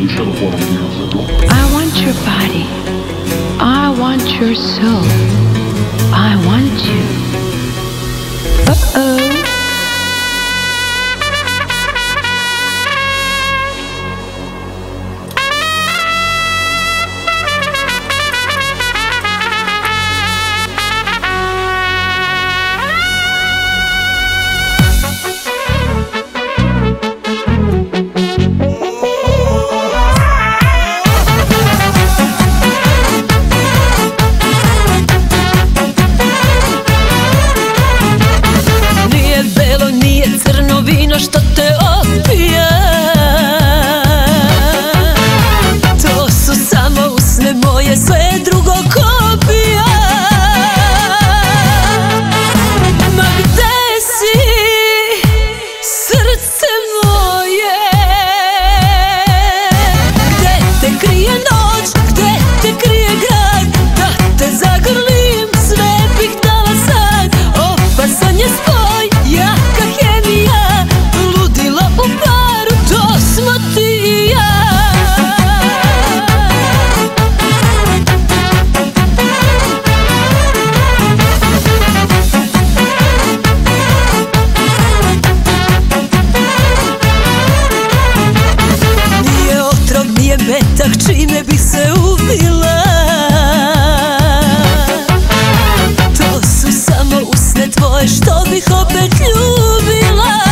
I want your body. I want your soul. I want you. Uh-oh. Što te opija, to su samo usne moje, sve drugo kopija. Ma gde si, srce moje? Gde te krije noć, gde te krije grad? Da te zagrlim, sve bih dala sad. Opasan je spoj, jaka hemija, ludilo u paru, to smo ti i ja. Nije otrov, nije metak, čime bih se ubila. To su samo usne tvoje, što bih opet ljubila.